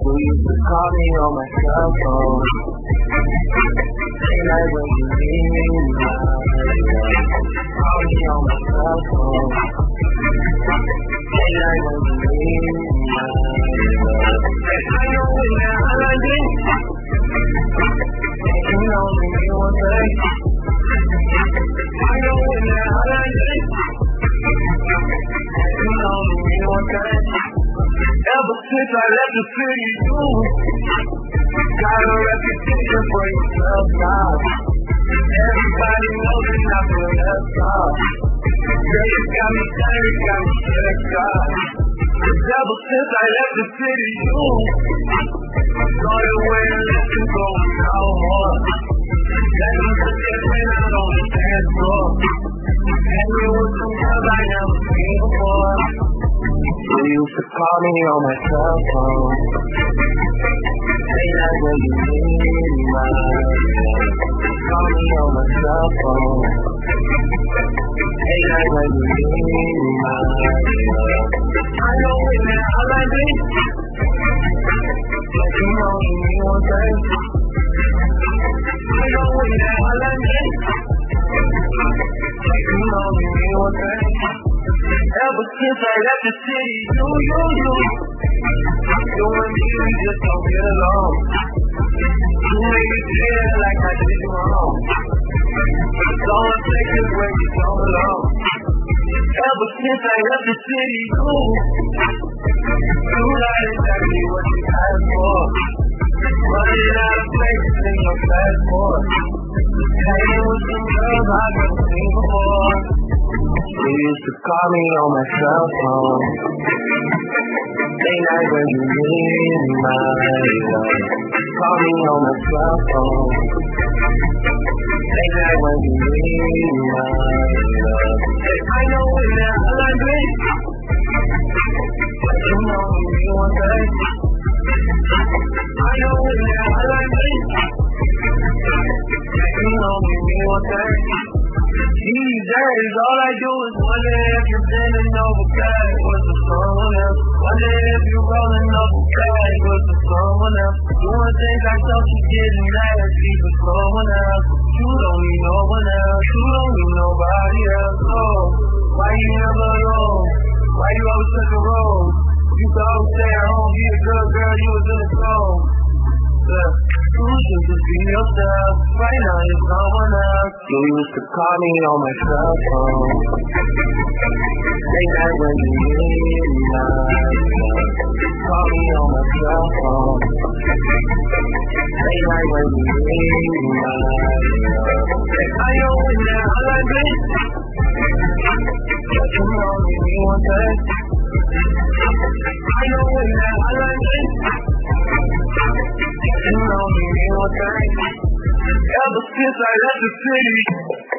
You used to call me on my cell phone. Say like when you need me now. Call me on my cell phone. Say like when you need me now. I know when that I like it. You know me one day. I know when that I like it. You know me one day. Ever since I left the city, you got a reputation for yourself now. Everybody knows that I'm for left off. Girl, you got me down, you got me stressed out. Ever since I left the city, you started wearing less and going out hard. That means I just went out on the dance floor. And you with some girls I never seen before. You used to call me on my cell phone. Say like when you need me now. Call me on my cell phone. Say like when you need me now. I know when that I like it. But you know me one day. I know when that I like it. But you know me one day. Ever since I left the city, you and me, we just don't get along. You make me feel like I did you wrong. It's all I'm taking where you don't belong. Ever since I left the city, you got exactly what you asked for. Running out of places in your passport. Hanging with some girls I've never seen before. You used to call me on my cell phone. Say like when you need me now. Call me on my cell phone. Say like when you need me now. I know when that I like it. But you know me one day. I know when that I like it. You know me one day. These days, all I do is wonder if you're bending over back with someone else. Wonder if you're rolling up a bag with someone else. Doing things I thought you didn't nasty for someone else. You don't need no one else. You don't need nobody else. Oh, why you never alone? Why you always such a role? You could always stay at home, be a good girl, you was in the zone. You should just be yourself. Right now you're someone else. You used to call me on my cell phone. Say that when you need me now. Call me on my cell phone. Say that when you need me now. I know when that I like it. But you know me one day. I know when that I like it. You know me one day. Ever since I left the city.